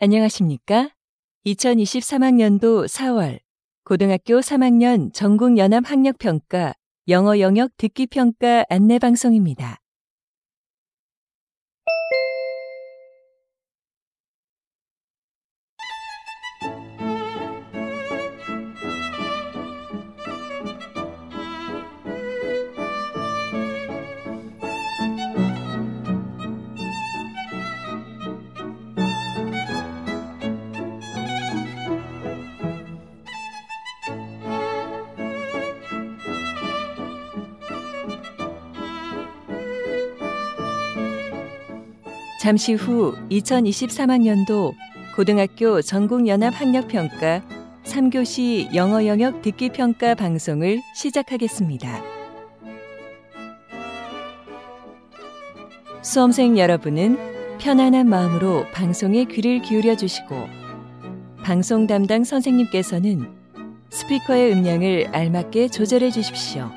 안녕하십니까? 2023학년도 4월 고등학교 3학년 전국연합학력평가 영어 영역 듣기평가 안내방송입니다. 잠시 후 2023학년도 고등학교 전국연합학력평가 3교시 영어 영역 듣기평가 방송을 시작하겠습니다. 수험생 여러분은 편안한 마음으로 방송에 귀를 기울여 주시고 방송 담당 선생님께서는 스피커의 음량을 알맞게 조절해 주십시오.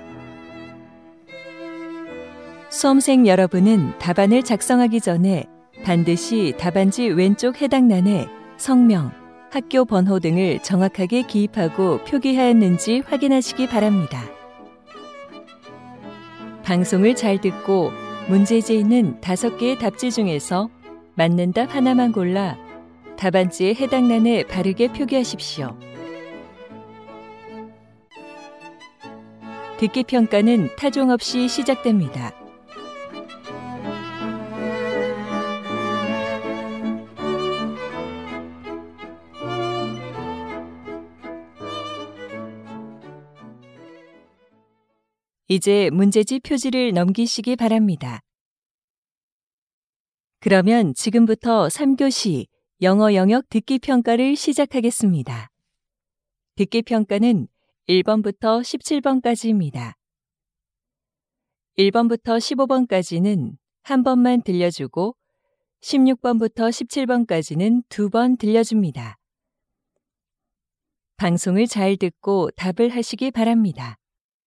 수험생 여러분은 답안을 작성하기 전에 반드시 답안지 왼쪽 해당란에 성명, 학교 번호 등을 정확하게 기입하고 표기하였는지 확인하시기 바랍니다. 방송을 잘 듣고 문제지에 있는 5개의 답지 중에서 맞는 답 하나만 골라 답안지의 해당란에 바르게 표기하십시오. 듣기 평가는 타종 없이 시작됩니다. 이제 문제지 표지를 넘기시기 바랍니다. 그러면 지금부터 3교시 영어 영역 듣기 평가를 시작하겠습니다. 듣기 평가는 1번부터 17번까지입니다. 1번부터 15번까지는 한 번만 들려주고 16번부터 17번까지는 2번 들려줍니다. 방송을 잘 듣고 답을 하시기 바랍니다.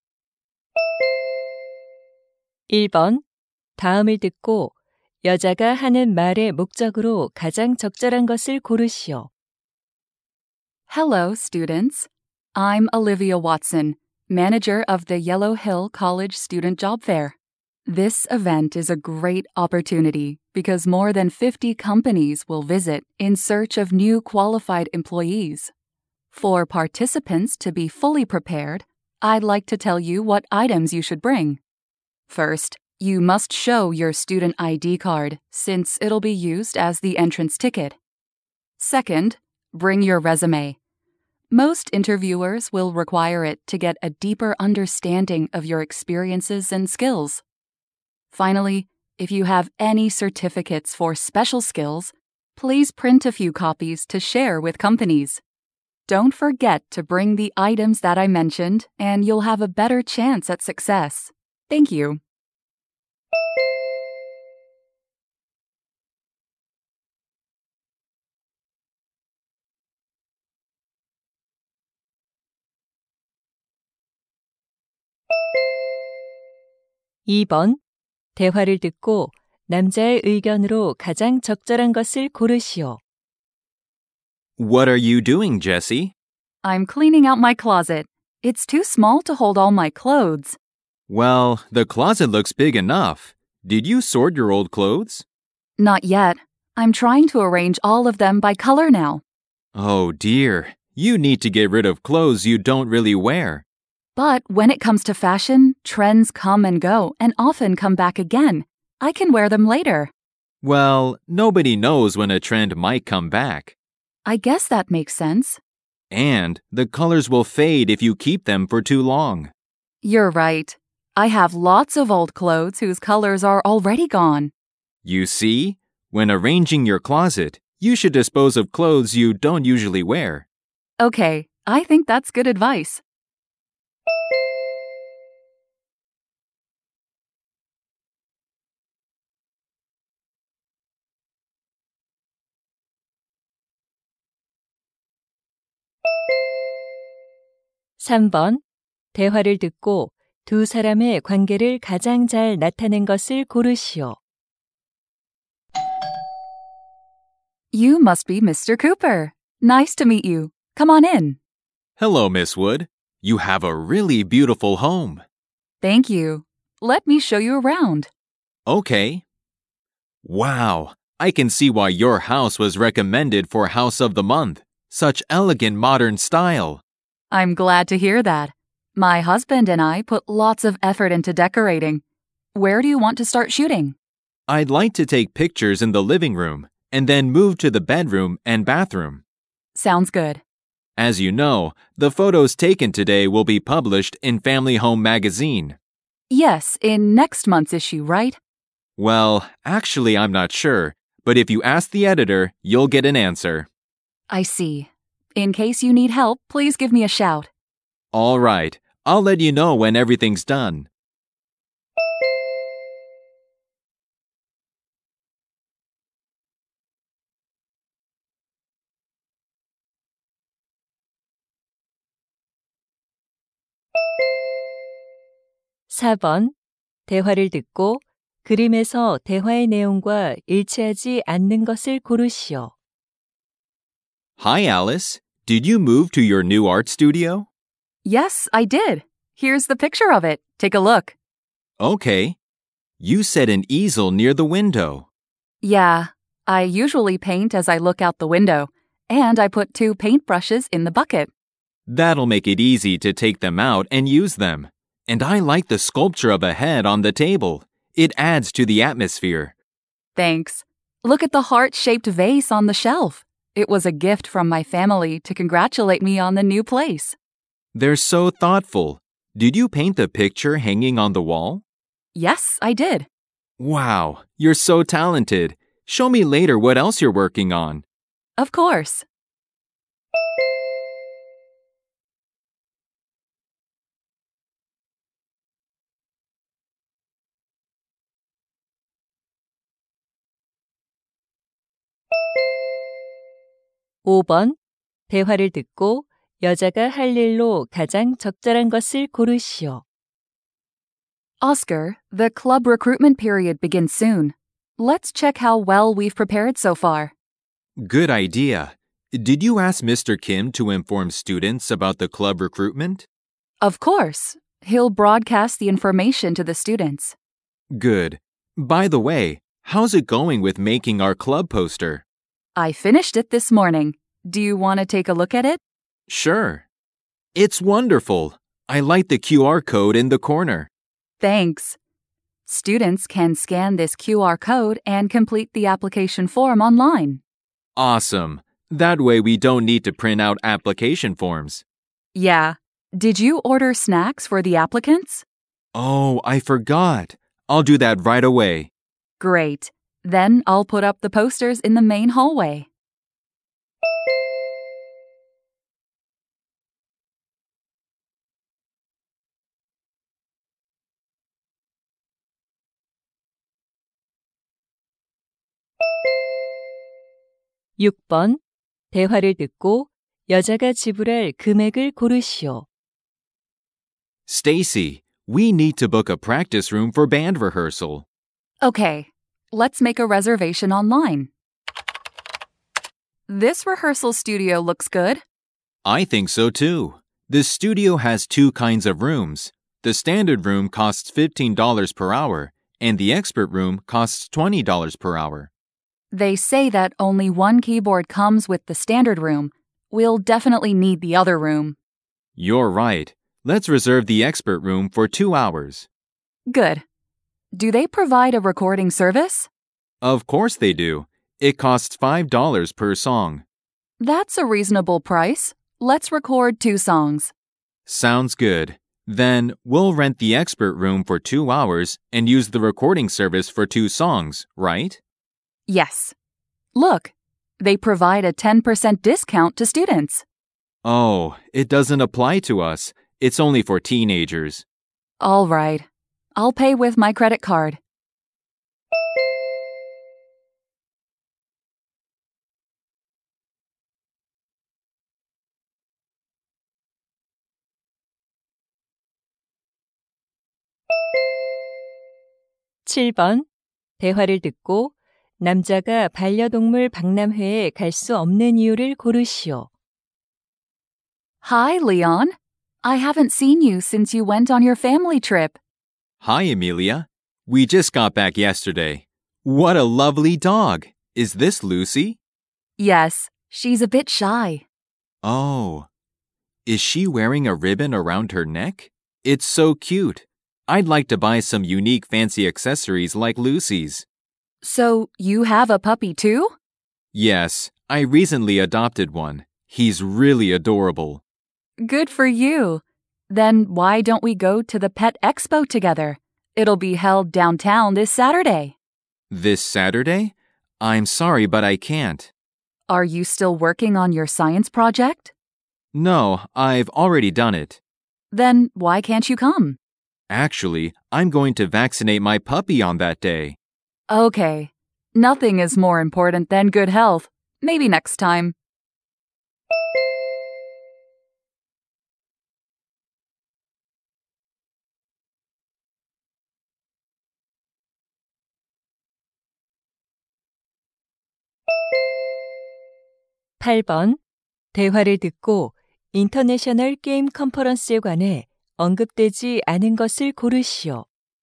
1번, 다음을 듣고 여자가 하는 말의 목적으로 가장 적절한 것을 고르시오. Hello, students. I'm Olivia Watson, manager of the Yellow Hill College Student Job Fair. This event is a great opportunity because more than 50 companies will visit in search of new qualified employees. For participants to be fully prepared, I'd like to tell you what items you should bring. First, you must show your student ID card since it'll be used as the entrance ticket. Second, bring your resume. Most interviewers will require it to get a deeper understanding of your experiences and skills. Finally, if you have any certificates for special skills, please print a few copies to share with companies. Don't forget to bring the items that I mentioned, and you'll have a better chance at success. Thank you. (2번) 대화를 듣고 남자의 의견으로 가장 적절한 것을 고르시오. What are you doing, Jessie? I'm cleaning out my closet. It's too small to hold all my clothes. Well, the closet looks big enough. Did you sort your old clothes? Not yet. I'm trying to arrange all of them by color now. Oh dear, you need to get rid of clothes you don't really wear. But when it comes to fashion, trends come and go and often come back again. I can wear them later. Well, nobody knows when a trend might come back. I guess that makes sense. And the colors will fade if you keep them for too long. You're right. I have lots of old clothes whose colors are already gone. You see, when arranging your closet, you should dispose of clothes you don't usually wear. Okay, I think that's good advice. (3번) 대화를 듣고 두 사람의 관계를 가장 잘 나타낸 것을 고르시오. You must be Mr. Cooper. Nice to meet you. Come on in. Hello, Miss Wood. You have a really beautiful home. Thank you. Let me show you around. Okay. Wow, I can see why your house was recommended for House of the Month. Such elegant modern style. I'm glad to hear that. My husband and I put lots of effort into decorating. Where do you want to start shooting? I'd like to take pictures in the living room and then move to the bedroom and bathroom. Sounds good. As you know, the photos taken today will be published in Family Home Magazine. Yes, in next month's issue, right? Well, actually, I'm not sure, but if you ask the editor, you'll get an answer. I see. In case you need help, please give me a shout. All right, I'll let you know when everything's done. (4번) 대화를 듣고 그림에서 대화의 내용과 일치하지 않는 것을 고르시오. Hi, Alice. Did you move to your new art studio? Yes, I did. Here's the picture of it. Take a look. Okay. You set an easel near the window. Yeah, I usually paint as I look out the window, and I put 2 paintbrushes in the bucket. That'll make it easy to take them out and use them. And I like the sculpture of a head on the table. It adds to the atmosphere. Thanks. Look at the heart-shaped vase on the shelf. It was a gift from my family to congratulate me on the new place. They're so thoughtful. Did you paint the picture hanging on the wall? Yes, I did. Wow, you're so talented. Show me later what else you're working on. Of course. (5번) 대화를 듣고 여자가 할 일로 가장 적절한 것을 고르시오. Oscar, the club recruitment period begins soon. Let's check how well we've prepared so far. Good idea. Did you ask Mr. Kim to inform students about the club recruitment? Of course. He'll broadcast the information to the students. Good. By the way, how's it going with making our club poster? I finished it this morning. Do you want to take a look at it? Sure. It's wonderful. I like the QR code in the corner. Thanks. Students can scan this QR code and complete the application form online. Awesome. That way we don't need to print out application forms. Yeah. Did you order snacks for the applicants? Oh, I forgot. I'll do that right away. Great. Then I'll put up the posters in the main hallway. (6번) 대화를 듣고 여자가 지불할 금액을 고르시오. Stacy, we need to book a practice room for band rehearsal. Okay, let's make a reservation online. This rehearsal studio looks good. I think so too. The studio has 2 kinds of rooms. The standard room costs $15 per hour, and the expert room costs $20 per hour. They say that only one keyboard comes with the standard room. We'll definitely need the other room. You're right. Let's reserve the expert room for 2 hours. Good. Do they provide a recording service? Of course they do. It costs $5 per song. That's a reasonable price. Let's record 2 songs. Sounds good. Then we'll rent the expert room for 2 hours and use the recording service for 2 songs, right? Yes. Look, they provide a 10% discount to students. Oh, it doesn't apply to us. It's only for teenagers. All right. I'll pay with my credit card. (7번) 대화를 듣고 남자가 반려동물 박람회에 갈 수 없는 이유를 고르시오. Hi, Leon. I haven't seen you since you went on your family trip. Hi, Amelia. We just got back yesterday. What a lovely dog. Is this Lucy? Yes, she's a bit shy. Oh. Is she wearing a ribbon around her neck? It's so cute. I'd like to buy some unique fancy accessories like Lucy's. So, you have a puppy too? Yes, I recently adopted one. He's really adorable. Good for you. Then why don't we go to the Pet Expo together? It'll be held downtown this Saturday. This Saturday? I'm sorry, but I can't. Are you still working on your science project? No, I've already done it. Then why can't you come? Actually, I'm going to vaccinate my puppy on that day. Okay. Nothing is more important than good health. Maybe next time. (8번) 대화를 듣고 인터내셔널 게임 컨퍼런스에 관해 언급되지 않은 것을 고르시오.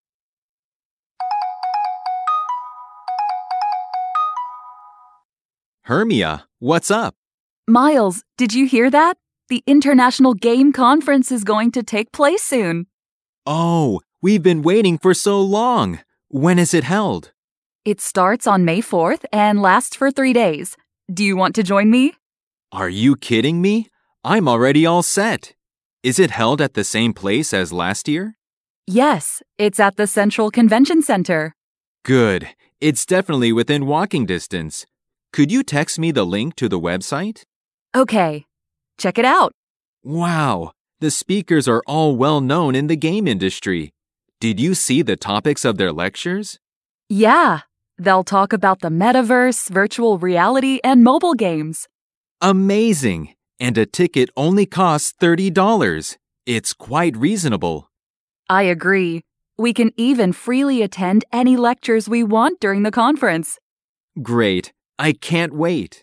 Hermia, what's up? Miles, did you hear that? The International Game Conference is going to take place soon. Oh, we've been waiting for so long. When is it held? It starts on May 4th and lasts for 3 days. Do you want to join me? Are you kidding me? I'm already all set. Is it held at the same place as last year? Yes, it's at the Central Convention Center. Good. It's definitely within walking distance. Could you text me the link to the website? Okay, check it out. Wow, the speakers are all well known in the game industry. Did you see the topics of their lectures? Yeah, they'll talk about the metaverse, virtual reality, and mobile games. Amazing! And a ticket only costs $30. It's quite reasonable. I agree. We can even freely attend any lectures we want during the conference. Great. I can't wait.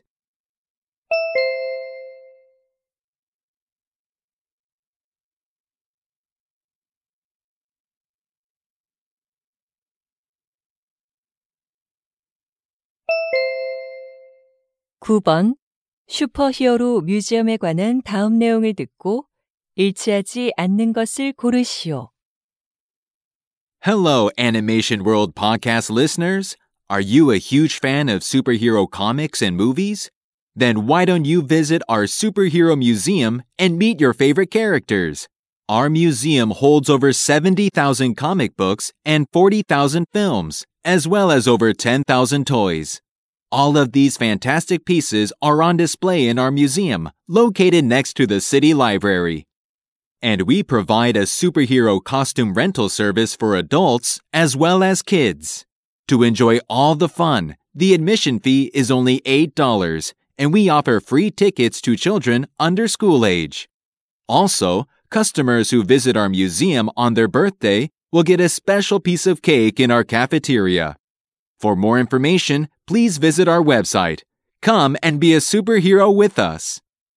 (9번) 슈퍼히어로 뮤지엄에 관한 다음 내용을 듣고 일치하지 않는 것을 고르시오. Hello, Animation World podcast listeners. Are you a huge fan of superhero comics and movies? Then why don't you visit our superhero museum and meet your favorite characters? Our museum holds over 70,000 comic books and 40,000 films, as well as over 10,000 toys. All of these fantastic pieces are on display in our museum, located next to the city library. And we provide a superhero costume rental service for adults as well as kids. To enjoy all the fun, the admission fee is only $8, and we offer free tickets to children under school age. Also, customers who visit our museum on their birthday will get a special piece of cake in our cafeteria. For more information, please visit our website. Come and be a superhero with us.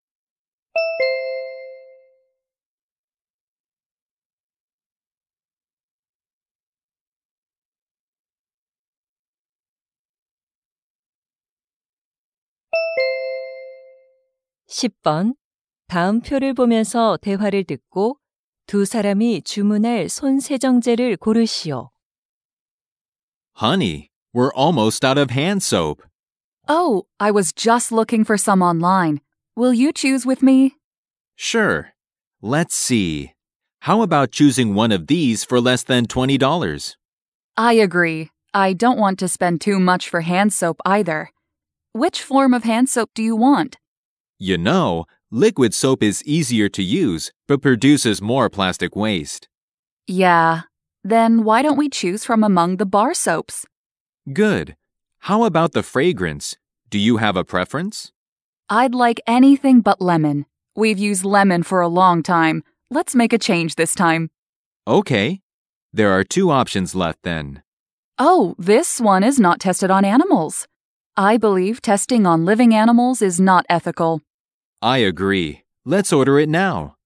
(10번) 다음 표를 보면서 대화를 듣고 두 사람이 주문할 손 세정제를 고르시오. Honey, we're almost out of hand soap. Oh, I was just looking for some online. Will you choose with me? Sure. Let's see. How about choosing one of these for less than $20? I agree. I don't want to spend too much for hand soap either. Which form of hand soap do you want? You know, liquid soap is easier to use, but produces more plastic waste. Yeah. Then why don't we choose from among the bar soaps? Good. How about the fragrance? Do you have a preference? I'd like anything but lemon. We've used lemon for a long time. Let's make a change this time. Okay. There are two options left then. Oh, this one is not tested on animals. I believe testing on living animals is not ethical. I agree. Let's order it now.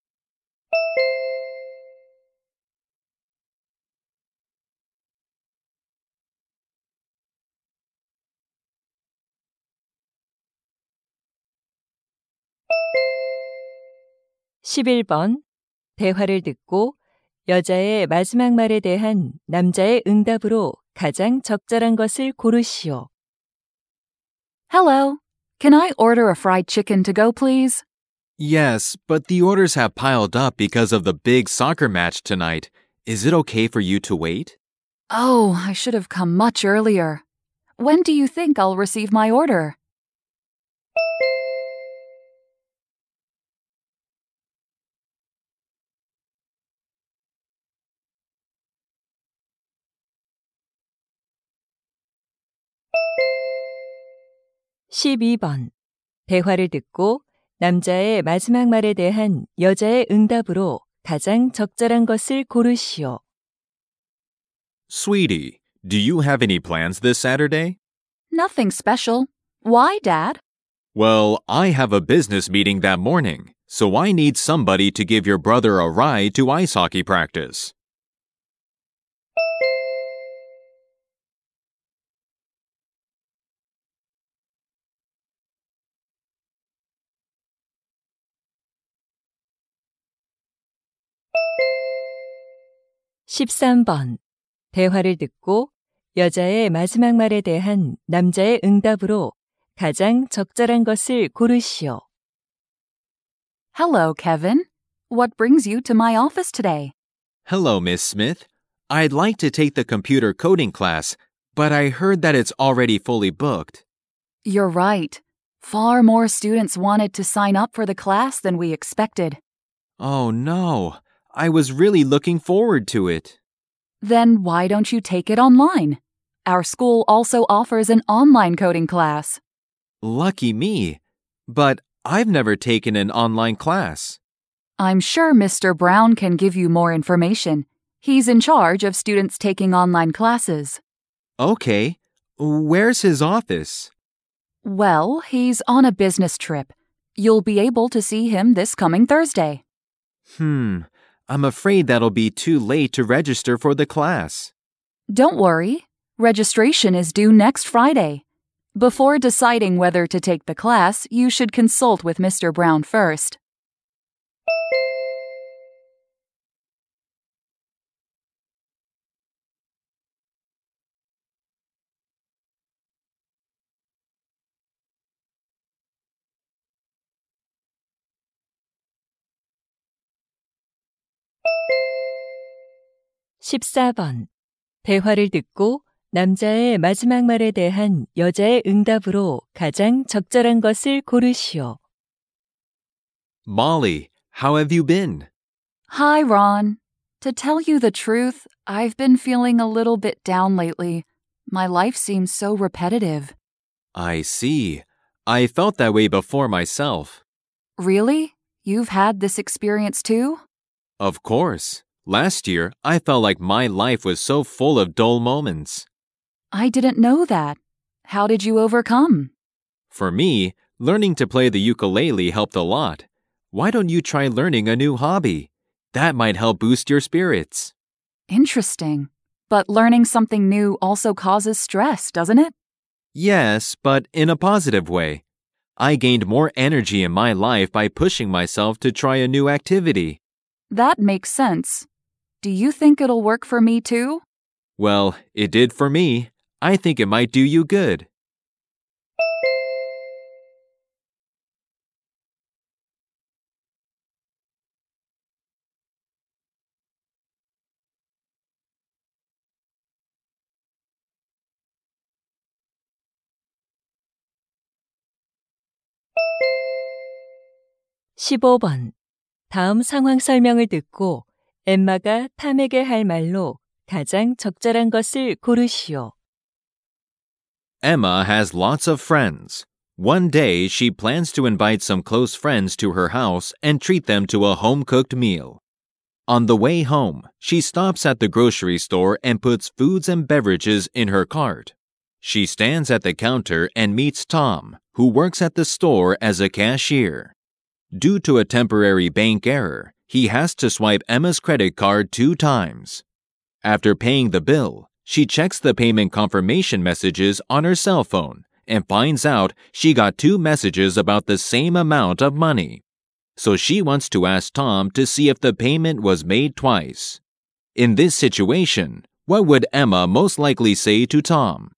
(11번) 대화를 듣고 여자의 마지막 말에 대한 남자의 응답으로 가장 적절한 것을 고르시오. Hello, can I order a fried chicken to go, please? Yes, but the orders have piled up because of the big soccer match tonight. Is it okay for you to wait? Oh, I should have come much earlier. When do you think I'll receive my order? (12번) 대화를 듣고 남자의 마지막 말에 대한 여자의 응답으로 가장 적절한 것을 고르시오. Sweetie, do you have any plans this Saturday? Nothing special. Why, Dad? Well, I have a business meeting that morning, so I need somebody to give your brother a ride to ice hockey practice. (13번) 대화를 듣고 여자의 마지막 말에 대한 남자의 응답으로 가장 적절한 것을 고르시오. Hello, Kevin. What brings you to my office today? Hello, Miss Smith. I'd like to take the computer coding class, but I heard that it's already fully booked. You're right. Far more students wanted to sign up for the class than we expected. Oh no, I was really looking forward to it. Then why don't you take it online? Our school also offers an online coding class. Lucky me. But I've never taken an online class. I'm sure Mr. Brown can give you more information. He's in charge of students taking online classes. Okay. Where's his office? Well, he's on a business trip. You'll be able to see him this coming Thursday. I'm afraid that'll be too late to register for the class. Don't worry. Registration is due next Friday. Before deciding whether to take the class, you should consult with Mr. Brown first. (14번) 대화를 듣고 남자의 마지막 말에 대한 여자의 응답으로 가장 적절한 것을 고르시오. Molly, how have you been? Hi, Ron. To tell you the truth, I've been feeling a little bit down lately. My life seems so repetitive. I see. I felt that way before myself. Really? You've had this experience too? Of course. Last year, I felt like my life was so full of dull moments. I didn't know that. How did you overcome? For me, learning to play the ukulele helped a lot. Why don't you try learning a new hobby? That might help boost your spirits. Interesting. But learning something new also causes stress, doesn't it? Yes, but in a positive way. I gained more energy in my life by pushing myself to try a new activity. That makes sense. Do you think it'll work for me too? Well, it did for me. I think it might do you good. (15번) 다음 상황 설명을 듣고 엠마가 탐에게 할 말로 가장 적절한 것을 고르시오. Emma has lots of friends. One day, she plans to invite some close friends to her house and treat them to a home-cooked meal. On the way home, she stops at the grocery store and puts foods and beverages in her cart. She stands at the counter and meets Tom, who works at the store as a cashier. Due to a temporary bank error, he has to swipe Emma's credit card 2 times. After paying the bill, she checks the payment confirmation messages on her cell phone and finds out she got 2 messages about the same amount of money. So she wants to ask Tom to see if the payment was made twice. In this situation, what would Emma most likely say to Tom?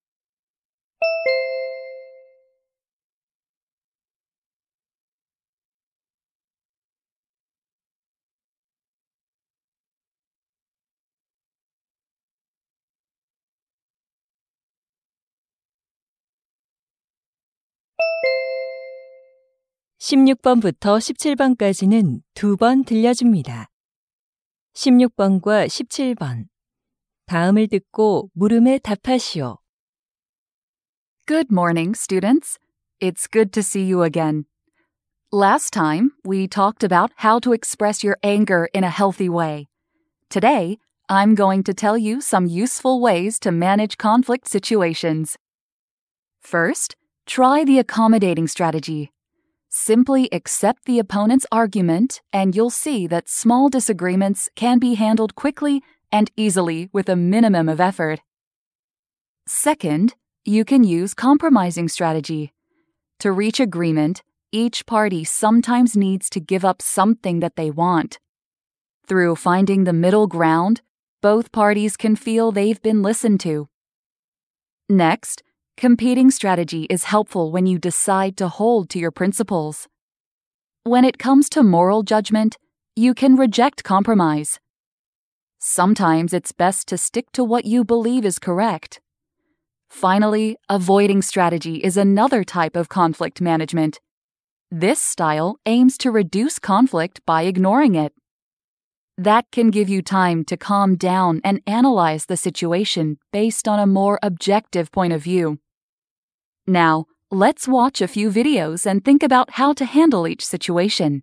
(16번부터 17번까지는 2번 들려줍니다. 16번과 17번. 다음을 듣고 물음에 답하시오. Good morning, students. It's good to see you again. Last time, we talked about how to express your anger in a healthy way. Today, I'm going to tell you some useful ways to manage conflict situations. First, try the accommodating strategy. Simply accept the opponent's argument, and you'll see that small disagreements can be handled quickly and easily with a minimum of effort. Second, you can use compromising strategy. To reach agreement, each party sometimes needs to give up something that they want. Through finding the middle ground, both parties can feel they've been listened to. Next, competing strategy is helpful when you decide to hold to your principles. When it comes to moral judgment, you can reject compromise. Sometimes it's best to stick to what you believe is correct. Finally, avoiding strategy is another type of conflict management. This style aims to reduce conflict by ignoring it. That can give you time to calm down and analyze the situation based on a more objective point of view. Now, let's watch a few videos and think about how to handle each situation.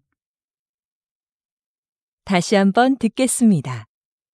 다시 한번 듣겠습니다.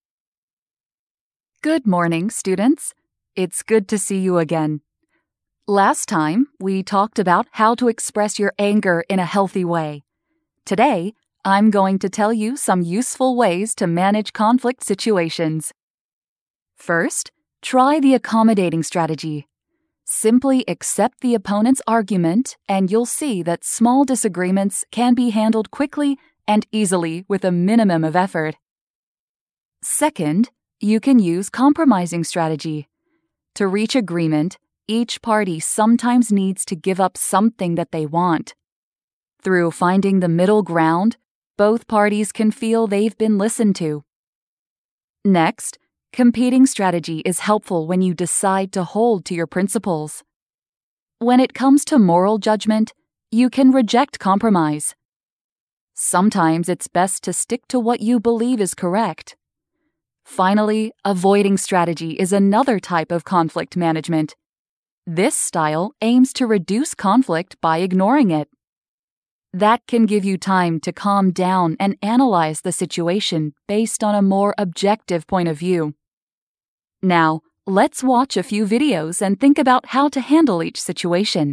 Good morning, students. It's good to see you again. Last time, we talked about how to express your anger in a healthy way. Today, I'm going to tell you some useful ways to manage conflict situations. First, try the accommodating strategy. Simply accept the opponent's argument, and you'll see that small disagreements can be handled quickly and easily with a minimum of effort. Second, you can use compromising strategy. To reach agreement, each party sometimes needs to give up something that they want. Through finding the middle ground, both parties can feel they've been listened to. Next, competing strategy is helpful when you decide to hold to your principles. When it comes to moral judgment, you can reject compromise. Sometimes it's best to stick to what you believe is correct. Finally, avoiding strategy is another type of conflict management. This style aims to reduce conflict by ignoring it. That can give you time to calm down and analyze the situation based on a more objective point of view. Now, let's watch a few videos and think about how to handle each situation.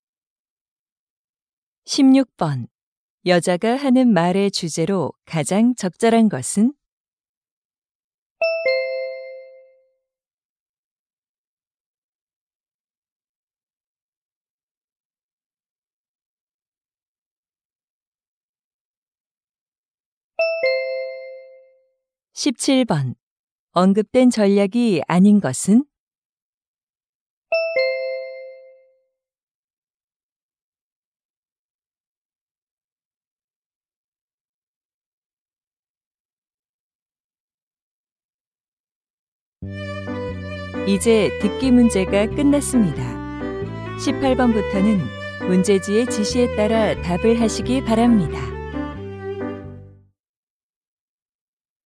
16번. 여자가 하는 말의 주제로 가장 적절한 것은? (17번) 언급된 전략이 아닌 것은? 이제 듣기 문제가 끝났습니다. 18번부터는 문제지의 지시에 따라 답을 하시기 바랍니다.